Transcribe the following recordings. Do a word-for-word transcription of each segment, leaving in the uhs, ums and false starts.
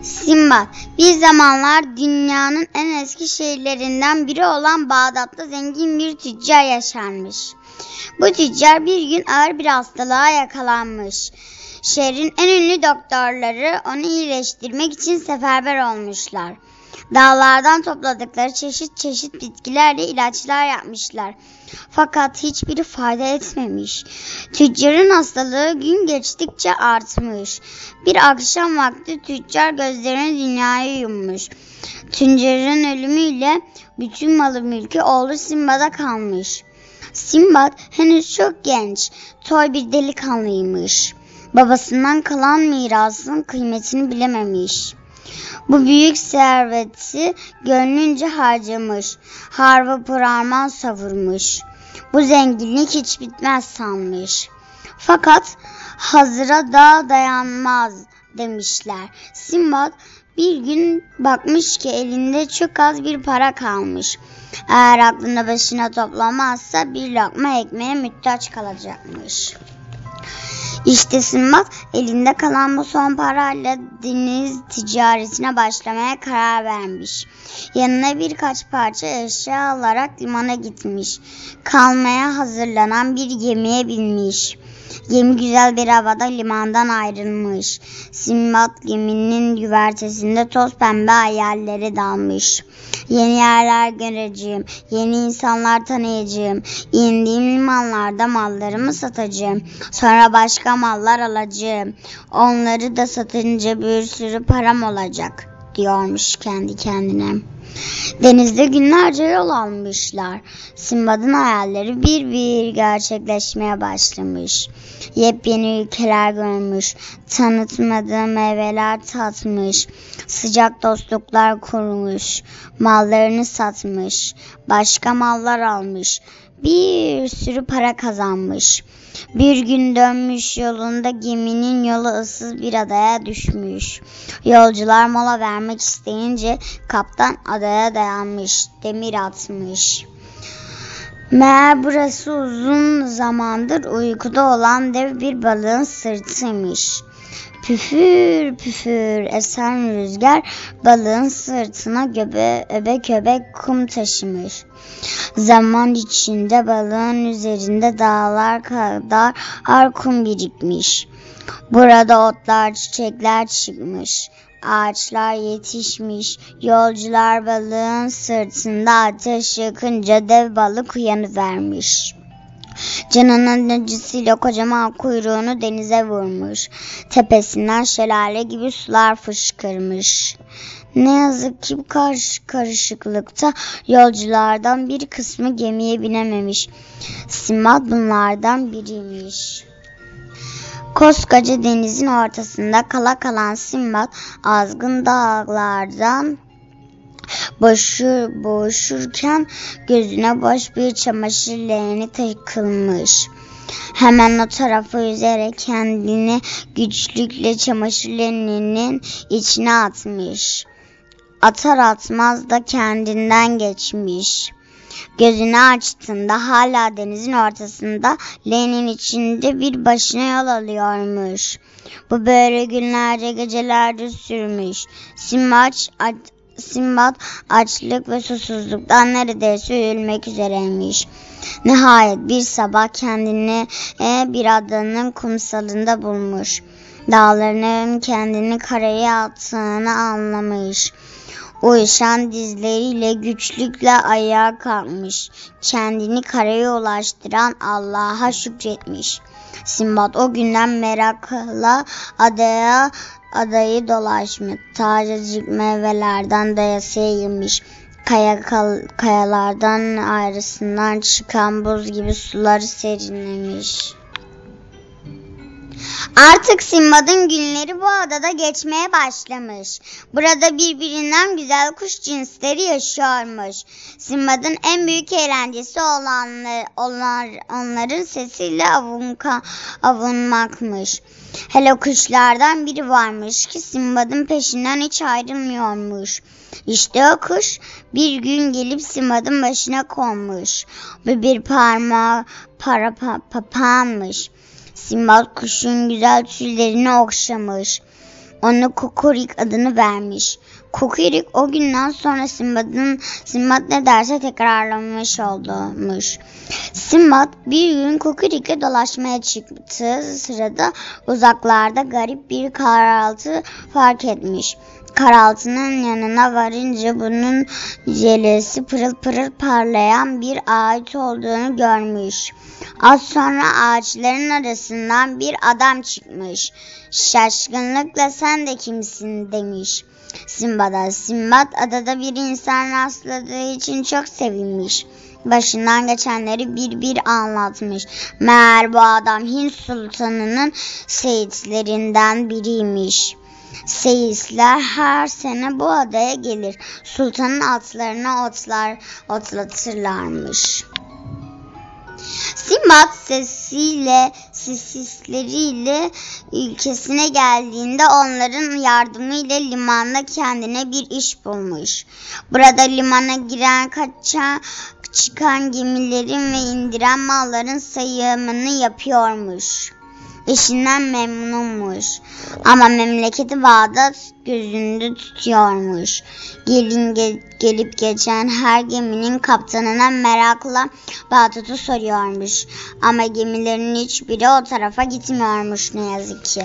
Sinbad, bir zamanlar dünyanın en eski şehirlerinden biri olan Bağdat'ta zengin bir tüccar yaşarmış. Bu tüccar bir gün ağır bir hastalığa yakalanmış. Şehrin en ünlü doktorları onu iyileştirmek için seferber olmuşlar. Dağlardan topladıkları çeşit çeşit bitkilerle ilaçlar yapmışlar. Fakat hiçbiri fayda etmemiş. Tüccarın hastalığı gün geçtikçe artmış. Bir akşam vakti tüccar gözlerini dünyaya yummuş. Tüccarın ölümüyle bütün malı mülkü oğlu Sinbad'a kalmış. Sinbad henüz çok genç, toy bir delikanlıymış. Babasından kalan mirasın kıymetini bilememiş. Bu büyük serveti gönlünce harcamış, harva pırarman savurmuş. Bu zenginlik hiç bitmez sanmış. Fakat hazıra da dayanmaz demişler. Sinbad bir gün bakmış ki elinde çok az bir para kalmış. Eğer aklını başına toplamazsa bir lokma ekmeğe muhtaç kalacakmış. İşte Sinbad elinde kalan bu son parayla deniz ticaretine başlamaya karar vermiş. Yanına birkaç parça eşya alarak limana gitmiş. Kalmaya hazırlanan bir gemiye binmiş. Gemi güzel bir havada limandan ayrılmış. Sinbad geminin güvertesinde toz pembe hayallere dalmış. Yeni yerler göreceğim, yeni insanlar tanıyacağım. İndiğim limanlarda mallarımı satacağım. Sonra başka mallar alacağım. Onları da satınca bir sürü param olacak, diyormuş kendi kendine. Denizde günlerce yol almışlar. Sinbad'ın hayalleri bir bir gerçekleşmeye başlamış. Yepyeni ülkeler görmüş, tanıtmadığı meyveler tatmış, sıcak dostluklar kurmuş, mallarını satmış, başka mallar almış, bir sürü para kazanmış. Bir gün dönmüş yolunda geminin yolu ıssız bir adaya düşmüş. Yolcular mola vermek isteyince kaptan adaya dayanmış, demir atmış. Meğer burası uzun zamandır uykuda olan dev bir balığın sırtıymış. Püfür püfür esen rüzgar balığın sırtına göbe, öbek öbek kum taşımış. Zaman içinde balığın üzerinde dağlar kadar kum birikmiş. Burada otlar, çiçekler çıkmış. Ağaçlar yetişmiş. Yolcular balığın sırtında ateş yakınca dev balık uyanıvermiş. Canının acısıyla kocaman kuyruğunu denize vurmuş. Tepesinden şelale gibi sular fışkırmış. Ne yazık ki bu karış karışıklıkta yolculardan bir kısmı gemiye binememiş. Sinbad bunlardan biriymiş. Koskoca denizin ortasında kala kalan Sinbad azgın dağlardan boşur, boğuşurken gözüne boş bir çamaşır leğeni takılmış. Hemen o tarafa yüzerek kendini güçlükle çamaşır leğeninin içine atmış. Atar atmaz da kendinden geçmiş. Gözünü açtığında hala denizin ortasında leğenin içinde bir başına yol alıyormuş. Bu böyle günlerce gecelerde sürmüş. Sinbad, Sinbad açlık ve susuzluktan neredeyse ölmek üzereymiş. Nihayet bir sabah kendini bir adanın kumsalında bulmuş. Dağların kendini karaya attığını anlamış. Uyuşan dizleriyle güçlükle ayağa kalkmış. Kendini karaya ulaştıran Allah'a şükretmiş. Sinbad o günden merakla adaya adayı dolaşmış. Tacecik meyvelerden dayasıya yemiş. Kaya, kayalardan ayrısından çıkan buz gibi suları serinlemiş. Artık Sinbad'ın günleri bu adada geçmeye başlamış. Burada birbirinden güzel kuş cinsleri yaşıyormuş. Sinbad'ın en büyük eğlencesi olanlar, onlar, onların sesiyle avunka, avunmakmış. Hele kuşlardan biri varmış ki Sinbad'ın peşinden hiç ayrılmıyormuş. İşte o kuş bir gün gelip Sinbad'ın başına konmuş. Bu bir parmağı para pa, papağanmış. Sinbad kuşun güzel tüylerini okşamış. Ona Kukurik adını vermiş. Kukurik o günden sonra Sinbad'ın Sinbad ne derse tekrarlamış olmuş. Sinbad bir gün Kukurik'le dolaşmaya çıktığı sırada uzaklarda garip bir karaltı fark etmiş. Karaltının yanına varınca bunun jelesi pırıl pırıl parlayan bir ağaç olduğunu görmüş. Az sonra ağaçların arasından bir adam çıkmış. Şaşkınlıkla sen de kimsin demiş Sinbad'a. Sinbad adada bir insan rastladığı için çok sevinmiş. Başından geçenleri bir bir anlatmış. Meğer bu adam Hint sultanının seyitlerinden biriymiş. Seyisler her sene bu adaya gelir. Sultanın atlarına otlar otlatırlarmış. Sinbad sesiyle, sessisleriyle ülkesine geldiğinde onların yardımıyla limanda kendine bir iş bulmuş. Burada limana giren, kaçan, çıkan gemilerin ve indiren malların sayımını yapıyormuş. İşinden memnunmuş ama memleketi Bağdat gözünde tutuyormuş. Gelin ge- gelip geçen her geminin kaptanına merakla Bağdat'ı soruyormuş. Ama gemilerin hiçbiri o tarafa gitmiyormuş ne yazık ki.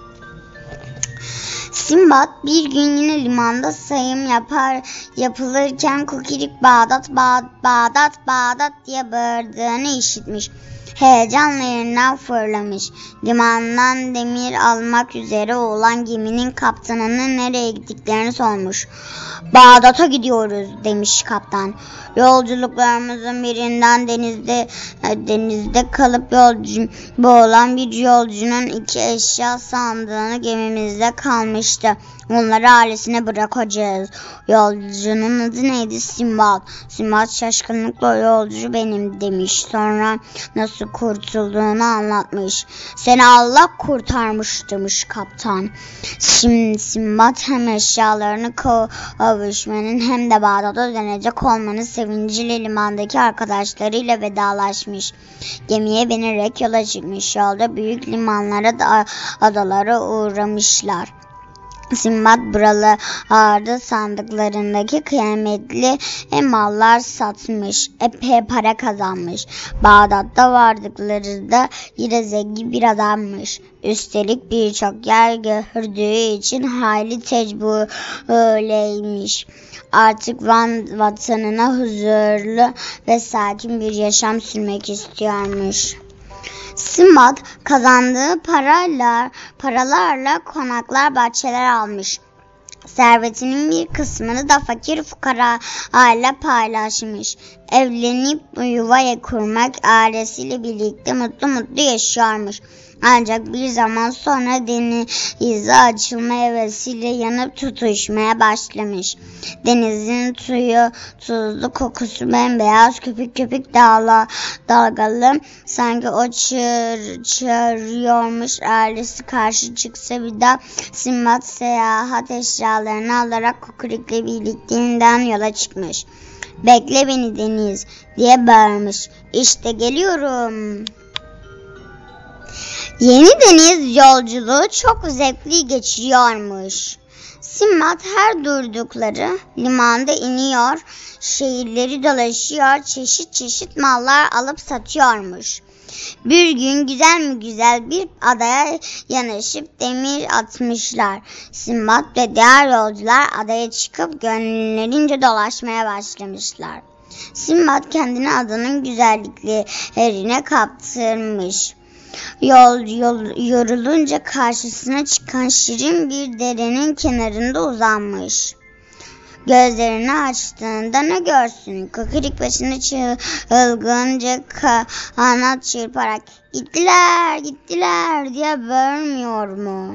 Sinbad bir gün yine limanda sayım yapar yapılırken Kukurik Bağdat, Bağdat, Bağdat, Bağdat diye bağırdığını işitmiş. Heyecanla yerinden fırlamış. Limandan demir almak üzere olan geminin kaptanının nereye gittiklerini sormuş. Bağdat'a gidiyoruz demiş kaptan. Yolculuklarımızın birinden denizde denizde kalıp yolcu boğulan bir yolcunun iki eşya sandığını gemimizde kalmıştı. Onları ailesine bırakacağız. Yolcunun adı neydi? Sinbad. Sinbad şaşkınlıkla yolcu benim demiş. Sonra nasıl kurtulduğunu anlatmış. Seni Allah kurtarmış demiş kaptan. Şimdi Sinbad hem eşyalarını kavuşmanın hem de Bağdat'a dönecek olmanın sevinciyle limandaki arkadaşlarıyla vedalaşmış. Gemiye binerek yola çıkmış. Yolda büyük limanlara da adalara uğramışlar. Sinbad buralarda sandıklarındaki kıymetli mallar satmış, epey para kazanmış. Bağdat'ta vardıklarında yine zengin bir adammış. Üstelik birçok yer gördüğü için hayli tecrübeliymiş. Artık van, vatanına huzurlu ve sakin bir yaşam sürmek istiyormuş. Sinbad kazandığı paralar, paralarla konaklar, bahçeler almış. Servetinin bir kısmını da fakir fukara ile paylaşmış. Evlenip yuva kurmak, ailesiyle birlikte mutlu mutlu yaşıyormuş. Ancak bir zaman sonra denize açılma hevesiyle yanıp tutuşmaya başlamış. Denizin suyu tuzlu, kokusu bembeyaz, köpük köpük dağla, dalgalı. Sanki o çığır, çağırıyormuş. Ailesi karşı çıksa bir daha Sinbad seyahat eşyalarını alarak Kukurik'le birlikte yeniden yola çıkmış. Bekle beni deniz diye bağırmış. İşte geliyorum. Yeni deniz yolculuğu çok zevkli geçiriyormuş. Sinbad her durdukları limanda iniyor, şehirleri dolaşıyor, çeşit çeşit mallar alıp satıyormuş. Bir gün güzel mi güzel bir adaya yanaşıp demir atmışlar. Sinbad ve diğer yolcular adaya çıkıp gönüllerince dolaşmaya başlamışlar. Sinbad kendini adanın güzelliklerine kaptırmış. Yol, yol yorulunca karşısına çıkan şirin bir derenin kenarında uzanmış. Gözlerini açtığında ne görsün? Kukurik başını çılgınca kanat çırparak gittiler gittiler diye bağırmıyor mu?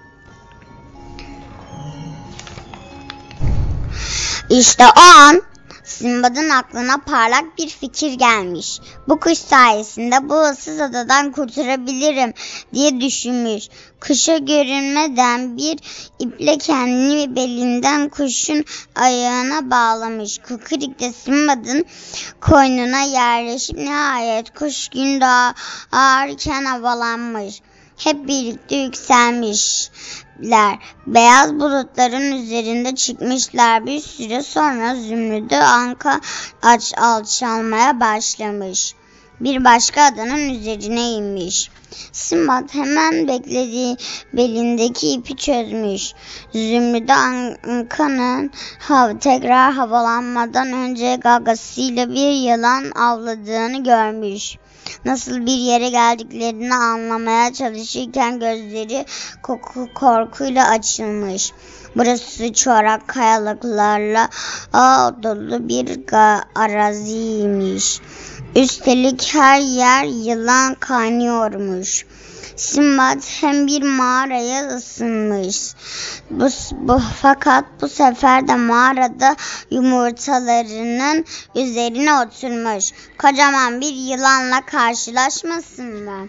İşte o an Sinbad'ın aklına parlak bir fikir gelmiş. Bu kuş sayesinde bu ıssız adadan kurtulabilirim diye düşünmüş. Kuşa görünmeden bir iple kendini belinden kuşun ayağına bağlamış. Kukurik de Sinbad'ın koynuna yerleşip nihayet kuş gün doğarken havalanmış. hep birlikte yükselmişler. Beyaz bulutların üzerinde çıkmışlar. Bir süre sonra Zümrüdü anka aç alçalmaya başlamış. Bir başka adanın üzerine inmiş. Sinbad hemen beklediği belindeki ipi çözmüş. Zümrüdü ankanın hav tekrar havalanmadan önce gagasıyla bir yılan avladığını görmüş. Nasıl bir yere geldiklerini anlamaya çalışırken gözleri korkuyla açılmış. Burası çorak kayalıklarla dolu bir araziymiş. Üstelik her yer yılan kaynıyormuş. Sinbad hem bir mağaraya ısınmış. Bu, bu, fakat bu sefer de mağarada yumurtalarının üzerine oturmuş. Kocaman bir yılanla karşılaşmasınlar.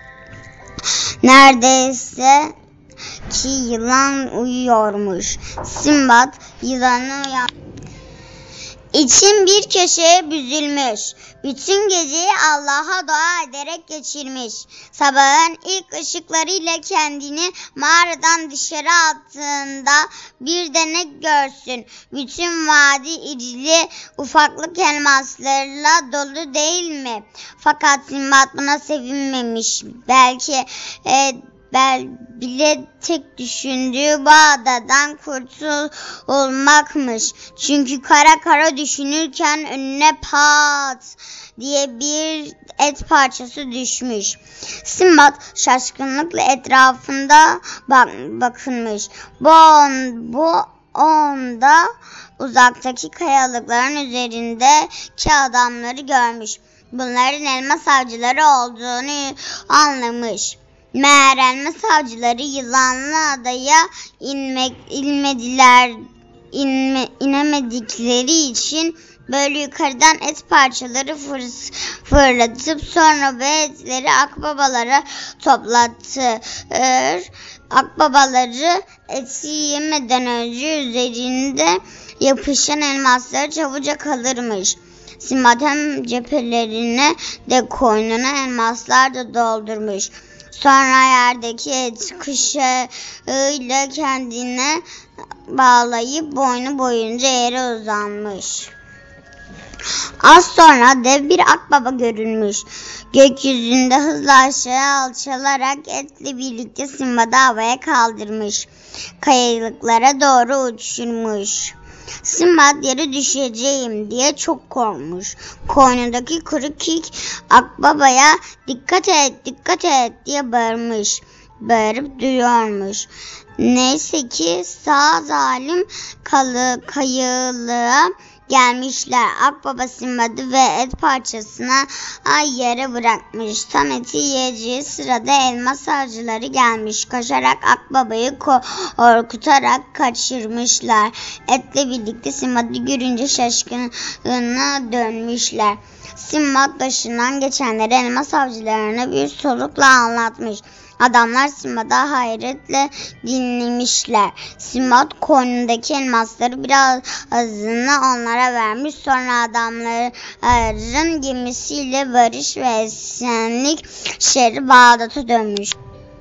Neredeyse ki yılan uyuyormuş. Sinbad yılanı uyan. İçin bir köşeye büzülmüş. Bütün geceyi Allah'a dua ederek geçirmiş. Sabahın ilk ışıklarıyla kendini mağaradan dışarı attığında bir de ne görsün? Bütün vadi irili ufaklık elmaslarla dolu değil mi? Fakat Sinbad buna sevinmemiş. Belki e, Bel bile tek düşündüğü bu adadan kurtulmakmış. Çünkü kara kara düşünürken önüne pat diye bir et parçası düşmüş. Sinbad şaşkınlıkla etrafında bak bakınmış. Bu, on, bu onda uzaktaki kayalıkların üzerindeki adamları görmüş. Bunların elmas avcıları olduğunu anlamış. Meğer elmas avcıları yılanlı adaya inmek, inmediler, inme, inemedikleri için böyle yukarıdan et parçaları fır, fırlatıp sonra bu etleri akbabalara toplatır. Akbabaları eti yemeden önce üzerinde yapışan elmasları çabucak alırmış. Sinbad hem cephelerine de koynuna elmaslar da doldurmuş. Sonra yerdeki et kışığıyla kendine bağlayıp boynu boyunca yere uzanmış. Az sonra dev bir akbaba görünmüş. Gökyüzünde hızla aşağı alçalarak etle birlikte Sinbad'ı havaya kaldırmış. Kayalıklara doğru uçurmuş. Sinbad yere düşeceğim diye çok korkmuş. Koynundaki kuru kik akbabaya dikkat et dikkat et diye bağırmış. Bağırıp duyuyormuş. Neyse ki sağ zalim kalı, kayılığa gelmişler. Akbaba Sinbad'ı ve et parçasına ay yere bırakmış. Tam eti yiyeceği sırada elmas avcıları gelmiş. Koşarak akbabayı korkutarak kaçırmışlar. Etle birlikte Sinbad'ı görünce şaşkına dönmüşler. Sinbad başından geçenleri elmas avcılarına bir solukla anlatmış. Adamlar Sinbad'a hayretle dinlemişler. Sinbad koynundaki elmasları biraz azını onlara vermiş. Sonra adamların gemisiyle barış ve esenlik şehri Bağdat'a dönmüş.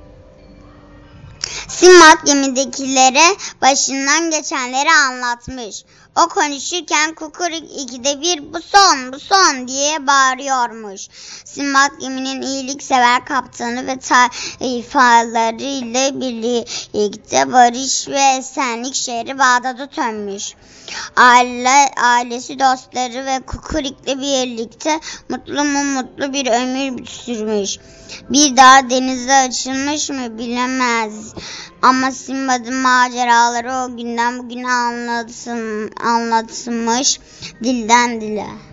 Sinbad gemidekilere başından geçenleri anlatmış. O konuşurken kukurik ikide bir bu son bu son diye bağırıyormuş. Sinbad geminin iyiliksever kaptanı ve tayfalarıyla birlikte barış ve esenlik şehri Bağdat'a dönmüş. Aile, ailesi, dostları ve kukurikle birlikte mutlu mu mutlu bir ömür sürmüş. Bir daha denize açılmış mı bilemez. Ama Sinbad'ın maceraları o günden bugüne anlatılmış dilden dile.